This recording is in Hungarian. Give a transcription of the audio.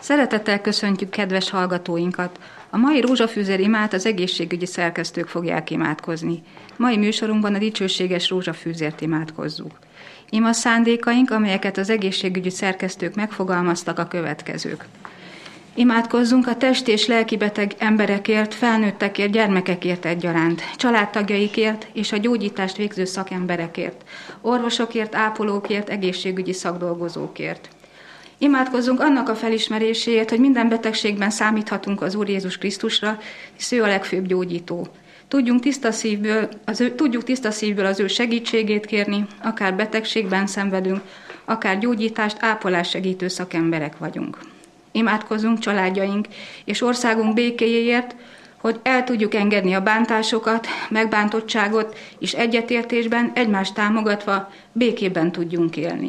Szeretettel köszöntjük kedves hallgatóinkat! A mai rózsafűzer imát az egészségügyi szerkesztők fogják imádkozni. Mai műsorunkban a dicsőséges rózsafűzért imádkozzuk. Ima szándékaink, amelyeket az egészségügyi szerkesztők megfogalmaztak, a következők. Imádkozzunk a test- és lelkibeteg emberekért, felnőttekért, gyermekekért egyaránt, családtagjaikért és a gyógyítást végző szakemberekért, orvosokért, ápolókért, egészségügyi szakdolgozókért. Imádkozzunk annak a felismeréséért, hogy minden betegségben számíthatunk az Úr Jézus Krisztusra, hisz ő a legfőbb gyógyító. Tudjuk tiszta szívből az ő segítségét kérni, akár betegségben szenvedünk, akár gyógyítást, ápolást segítő szakemberek vagyunk. Imádkozzunk családjaink és országunk békéjéért, hogy el tudjuk engedni a bántásokat, megbántottságot, és egyetértésben egymást támogatva békében tudjunk élni.